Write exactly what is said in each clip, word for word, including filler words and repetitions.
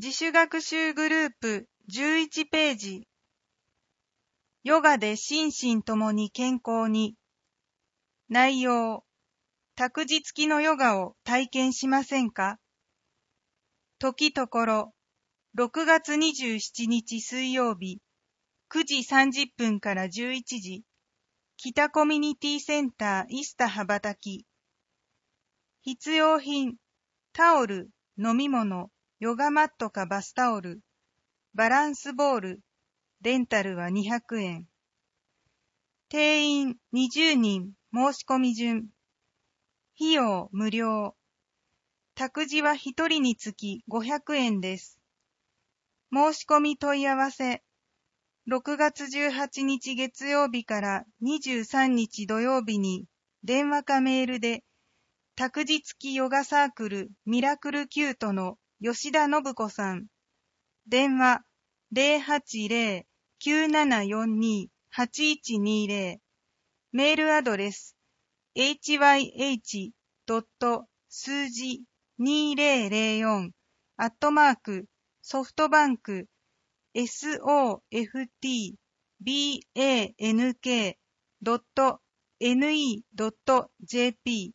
自主学習グループじゅういちページ。ヨガで心身ともに健康に。内容。託児付きのヨガを体験しませんか？時ところ、ろくがつにじゅうしちにち水曜日、くじさんじゅっぷんからじゅういちじ、北コミュニティセンターイスタ羽ばたき。必要品、タオル、飲み物、ヨガマットかバスタオル、バランスボール、レンタルはにひゃくえん。定員にじゅうにん、申し込み順。費用無料。託児はひとりにつきごひゃくえんです。申し込み問い合わせ。ろくがつじゅうはちにち月曜日からにじゅうさんにち土曜日に電話かメールで託児付きヨガサークルミラクルキュートの吉田信子さん。電話 ゼロはちゼロ きゅうななよんに はちいちにゼロ。メールアドレス エイチワイエイチ 数字にせんよん アットマークソフトバンク ソフトバンク ドット ネイドット ジェーピー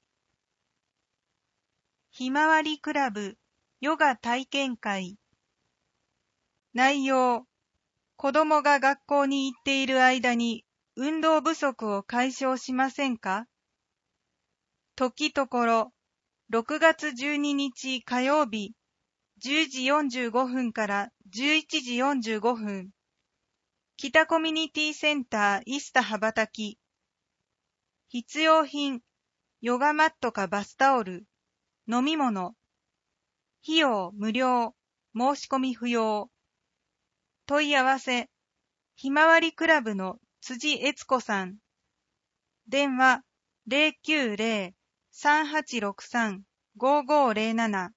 ひまわりクラブヨガ体験会。内容。子供が学校に行っている間に運動不足を解消しませんか？時ところ、ろくがつじゅうににち火曜日、じゅうじよんじゅうごふんからじゅういちじよんじゅうごふん、北コミュニティセンターイスタ羽ばたき。必要品、ヨガマットかバスタオル、飲み物。費用無料、申し込み不要。問い合わせ、ひまわりクラブの辻悦子さん。電話 ゼロきゅうゼロ さんはちろくさん ごごゼロなな。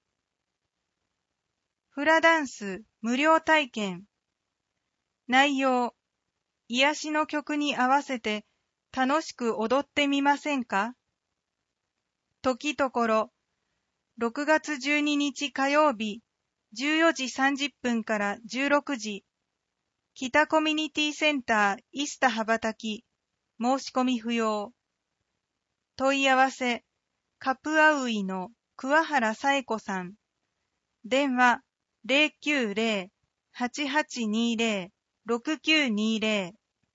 フラダンス無料体験。内容。癒しの曲に合わせて楽しく踊ってみませんか？時ところ、ろくがつじゅうににち火曜日、じゅうよじさんじゅっぷんからじゅうろくじ、北コミュニティセンターイスタ羽ばたき。申し込み不要。問い合わせ、カプアウイの桑原紗恵子さん。電話 ゼロきゅうゼロ はちはちにゼロ ろくきゅうにゼロ。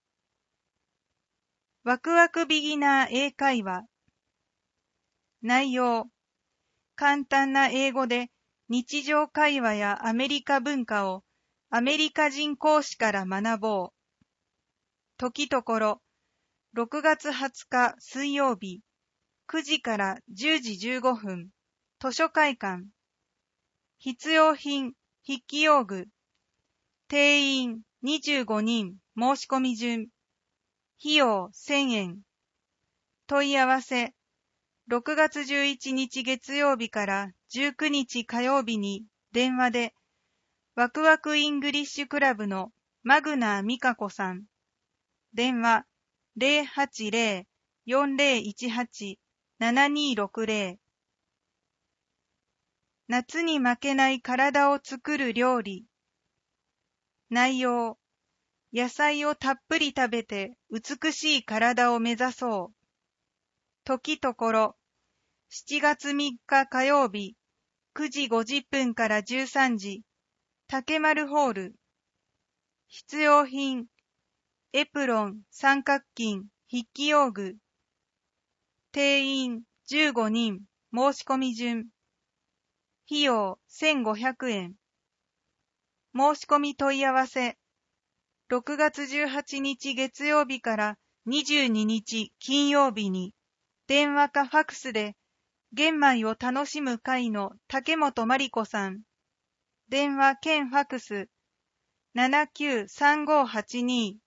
ワクワクビギナー英会話。内容。簡単な英語で日常会話やアメリカ文化をアメリカ人講師から学ぼう。時ところ、ろくがつはつか水曜日、くじからじゅうじじゅうごふん、図書会館。必要品、筆記用具。定員にじゅうごにん、申し込み順。費用せんえん。問い合わせ、ろくがつじゅういちにち月曜日からじゅうくにち火曜日に電話で、ワクワクイングリッシュクラブのマグナー美香子さん。電話ゼロはちゼロ よんゼロいちはち ななにろくゼロ。夏に負けない体を作る料理。内容。野菜をたっぷり食べて美しい体を目指そう。時ところ、しちがつみっか火曜日、くじごじゅっぷんからじゅうさんじ、竹丸ホール。必要品、エプロン、三角巾、筆記用具。定員じゅうごにん、申し込み順。費用せんごひゃくえん。申し込み問い合わせ。ろくがつじゅうはちにち月曜日からにじゅうににち金曜日に電話かファクスで玄米を楽しむ会の竹本真理子さん。電話兼ファクス ななきゅうさんごはちに。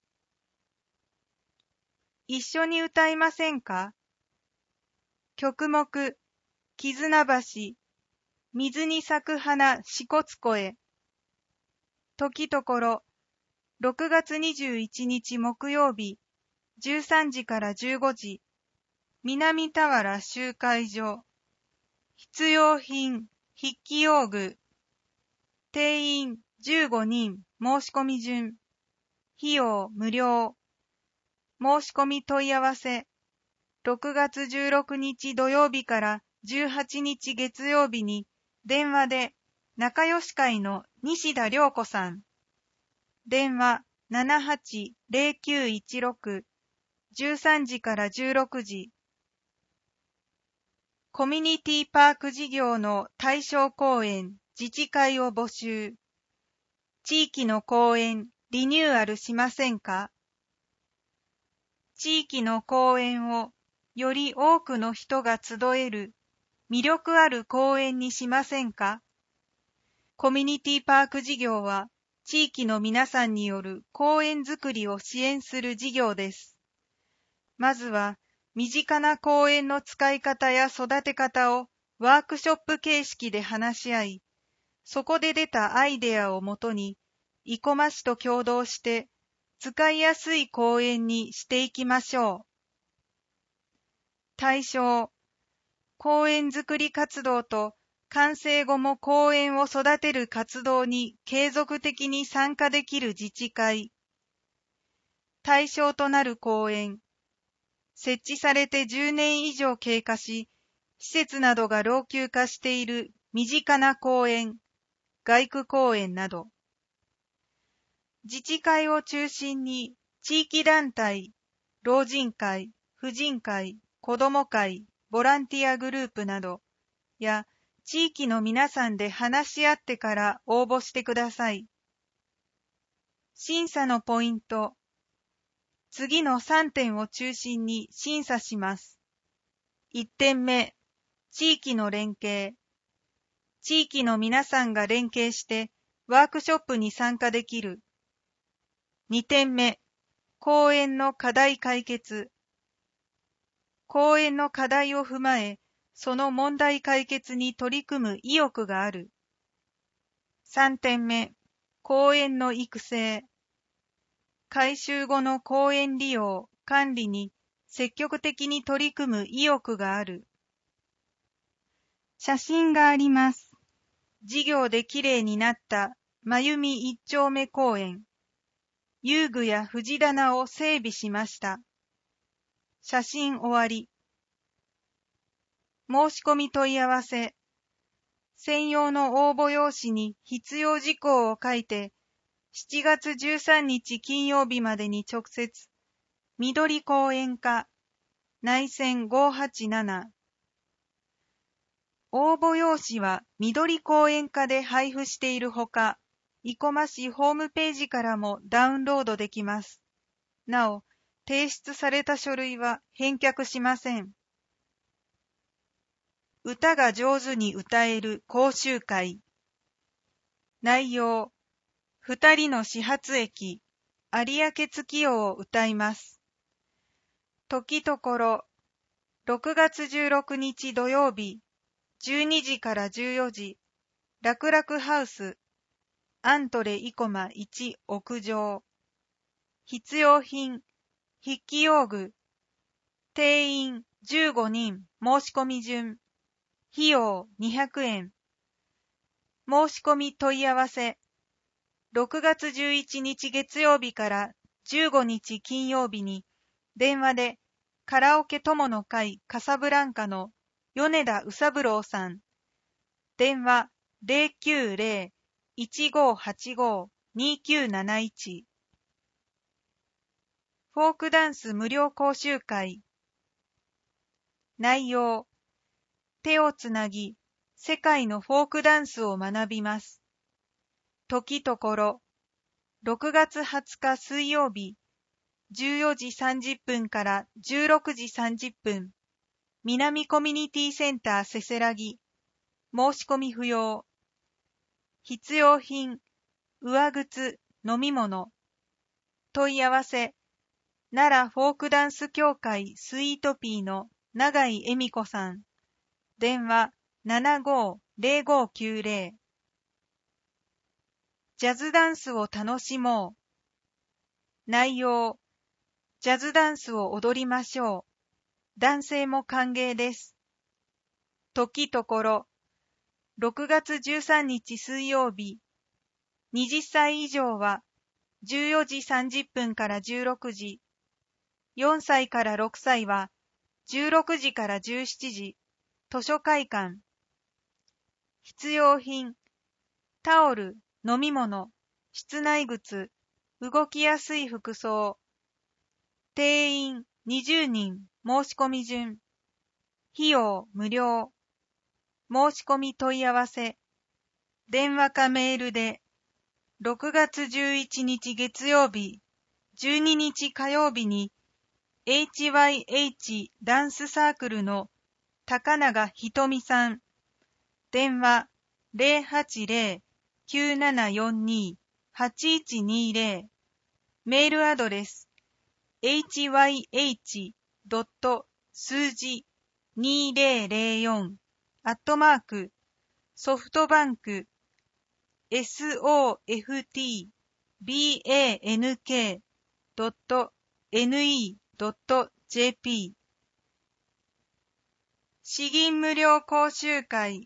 一緒に歌いませんか？曲目、絆橋、水に咲く花支笏湖へ。時ところ、ろくがつにじゅういちにち木曜日、じゅうさんじからじゅうごじ、南田原集会所。必要品、筆記用具。定じゅうごにん申し込み順。費用無料。申し込み問い合わせ。ろくがつじゅうろくにち土曜日からじゅうはちにち月曜日に電話で仲良し会の西田涼子さん。電話 ななはちゼロきゅういちろく じゅうさんじからじゅうろくじ。コミュニティパーク事業の対象公園自治会を募集。地域の公園リニューアルしませんか？地域の公園をより多くの人が集える魅力ある公園にしませんか？コミュニティパーク事業は地域の皆さんによる公園づくりを支援する事業です。まずは身近な公園の使い方や育て方をワークショップ形式で話し合い、そこで出たアイデアをもとに生駒市と共同して使いやすい公園にしていきましょう。対象、公園づくり活動と完成後も公園を育てる活動に継続的に参加できる自治会。対象となる公園。設置されてじゅうねん以上経過し、施設などが老朽化している身近な公園、街区公園など。自治会を中心に地域団体、老人会、婦人会、子ども会、ボランティアグループなどや地域の皆さんで話し合ってから応募してください。審査のポイント。次のさんてんを中心に審査します。いってんめ、地域の連携。地域の皆さんが連携してワークショップに参加できる。にてんめ、公園の課題解決。公園の課題を踏まえ、その問題解決に取り組む意欲がある。さんてんめ、公園の育成。改修後の公園利用、管理に積極的に取り組む意欲がある。写真があります。事業できれいになった真由美一丁目公園。遊具や藤棚を整備しました。写真終わり。申し込み問い合わせ。専用の応募用紙に必要事項を書いて、しちがつじゅうさんにち金曜日までに直接、緑公園課、内線ごはちなな。応募用紙は緑公園課で配布しているほか、生駒市ホームページからもダウンロードできます。なお、提出された書類は返却しません。歌が上手に歌える講習会。内容、二人の始発駅、有明月夜を歌います。時ところ、ろくがつじゅうろくにち土曜日、じゅうにじからじゅうよじ、楽々ハウス、アントレ生駒いち屋上。必要品、筆記用具。定員じゅうごにん申し込み順。費用にひゃくえん。申し込み問い合わせ。ろくがつじゅういちにち月曜日からじゅうごにち金曜日に電話でカラオケ友の会カサブランカの米田宇三郎さん。電話 ゼロきゅうゼロ いちごはちご にきゅうなないち。フォークダンス無料講習会。内容、手をつなぎ、世界のフォークダンスを学びます。時ところ、ろくがつはつか水曜日、じゅうよじさんじゅっぷんからじゅうろくじさんじゅっぷん、南コミュニティセンターせせらぎ、申し込み不要。必要品、上靴、飲み物。問い合わせ、奈良フォークダンス協会スイートピーの永井恵美子さん。電話 ななごーゼロごーきゅうゼロ。ジャズダンスを楽しもう。内容、ジャズダンスを踊りましょう。男性も歓迎です。時ところ、ろくがつじゅうさんにち水曜日、 はたち以上はじゅうよじさんじゅっぷんからじゅうろくじ、よんさいからろくさいはじゅうろくじからじゅうしちじ、図書会館。必要品、タオル、飲み物、室内靴、動きやすい服装。定員にじゅうにん、申し込み順。費用無料。申し込み問い合わせ。電話かメールで、ろくがつじゅういちにち月曜日、じゅうににち火曜日に、エイチワイエイチ ダンスサークルの高永ひとみさん。電話ゼロはちゼロ きゅうななよんに はちいちにゼロ。メールアドレス エイチワイエイチ 数字にせんよん アットマークソフトバンク ソフトバンク ドット ネット ジェーピー 詩吟無料講習会。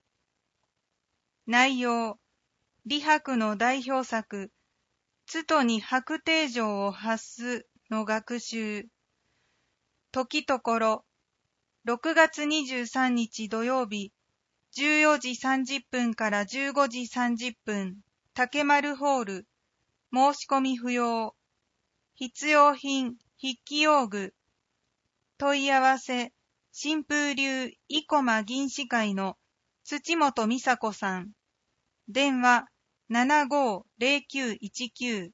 内容、李白の代表作、つとに白帝城を発すの学習。時ところ、ろくがつにじゅうさんにち土曜日、じゅうよじさんじゅっぷんからじゅうごじさんじゅっぷん、竹丸ホール、申し込み不要。必要品、筆記用具。問い合わせ、新風流生駒銀歯会の土本美佐子さん。電話ななごーゼロきゅういちきゅ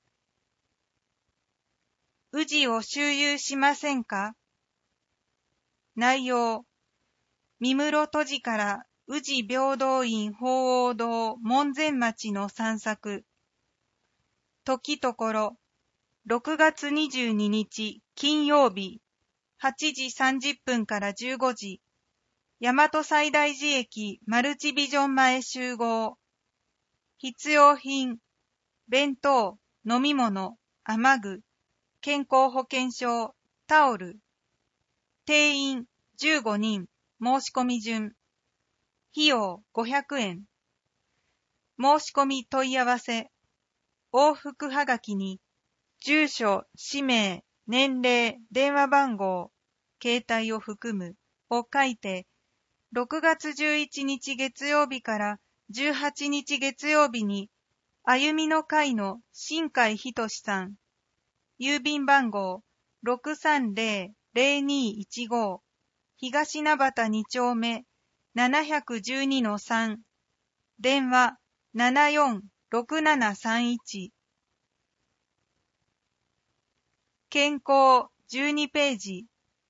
う。宇治を周遊しませんか？内容、三室戸寺から宇治平等院鳳凰堂門前町の散策。時ところ、ろくがつにじゅうににち金曜日、はちじさんじゅっぷんからじゅうごじ、大和西大寺駅マルチビジョン前集合。必要品、弁当、飲み物、雨具、健康保険証、タオル。定員じゅうごにん、申し込み順。費用ごひゃくえん。申し込み問い合わせ。往復はがきに、住所、氏名、年齢、電話番号、携帯を含むを書いて、ろくがつじゅういちにち月曜日からじゅうはちにち月曜日に、歩みの会の新海仁さん、郵便番号 ろくさんゼロ ゼロにいちご、東名端に丁目 なないちにのさん、電話ななよんろくななさんいち。健康じゅうにページ。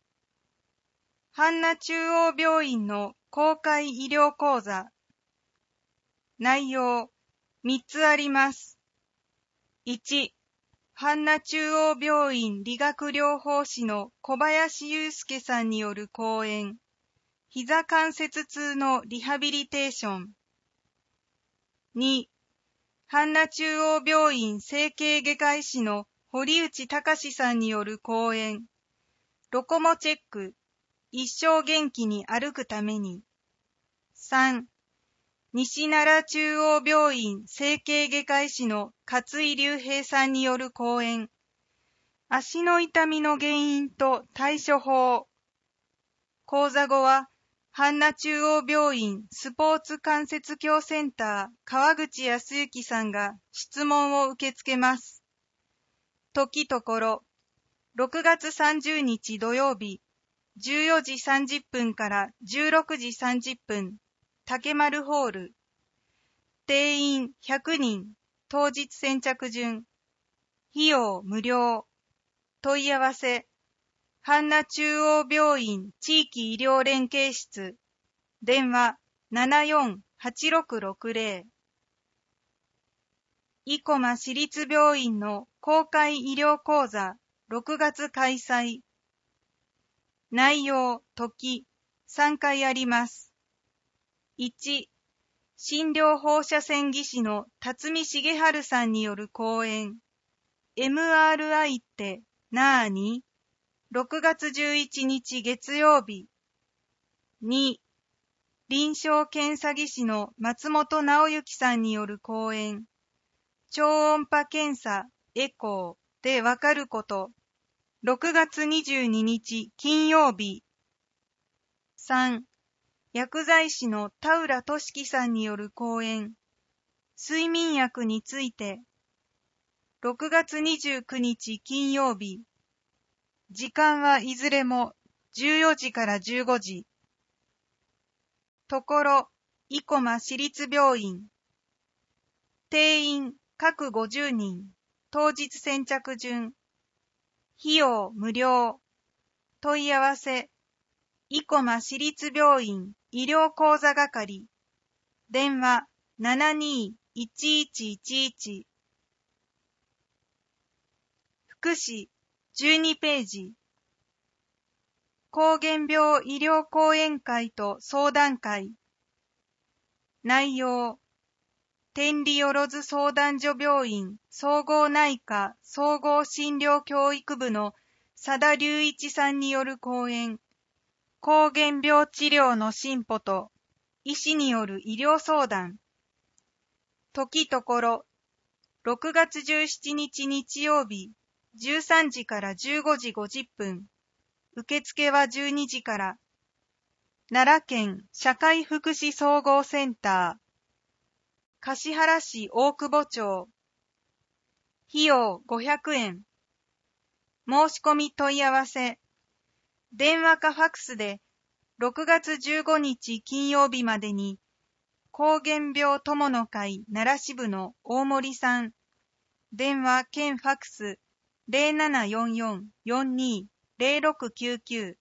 阪奈中央病院の公開医療講座。内容みっつあります。いち、阪奈中央病院理学療法士の小林祐介さんによる講演。膝関節痛のリハビリテーション。に、阪奈中央病院整形外科医師の堀内隆さんによる講演。ロコモチェック。一生元気に歩くために。さん、西奈良中央病院整形外科医師の勝井隆平さんによる講演。足の痛みの原因と対処法。講座後は、阪奈中央病院スポーツ関節鏡センター川口康之さんが質問を受け付けます。時ところ、ろくがつさんじゅうにち土曜日、じゅうよじさんじゅっぷんからじゅうろくじさんじゅっぷん、竹丸ホール。定員ひゃくにん、当日先着順。費用無料。問い合わせ。阪奈中央病院地域医療連携室。電話ななよんはちろくろくゼロ。生駒市立病院の公開医療講座ろくがつ開催。内容、時、さんかいあります。いち、診療放射線技師の辰巳重治さんによる講演。エムアールアイ ってなーに？ろくがつじゅういちにち月曜日。に、臨床検査技師の松本直之さんによる講演。 超音波検査、エコーでわかること。ろくがつにじゅうににち金曜日。さん、薬剤師の田浦俊樹さんによる講演。睡眠薬について。ろくがつにじゅうくにち金曜日。時間はいずれもじゅうよじからじゅうごじ。ところ、生駒市立病院。定員各ごじゅうにん。当日先着順。費用無料。問い合わせ。生駒市立病院医療講座係。電話 ななにーいちいちいちいち。福祉じゅうにページ。膠原病医療講演会と相談会。内容。天理万相談所病院総合内科総合診療教育部の佐田隆一さんによる講演。膠原病治療の進歩と医師による医療相談。時ところ、ろくがつじゅうしちにち日曜日、じゅうさんじからじゅうごじごじゅっぷん。受付はじゅうにじから。奈良県社会福祉総合センター。橿原市大久保町。費用ごひゃくえん。申し込み問い合わせ。電話かファクスでろくがつじゅうごにち金曜日までに、膠原病友の会奈良支部の大森さん。電話兼ファクス ゼロななよんよんよんにーゼロろくきゅうきゅう。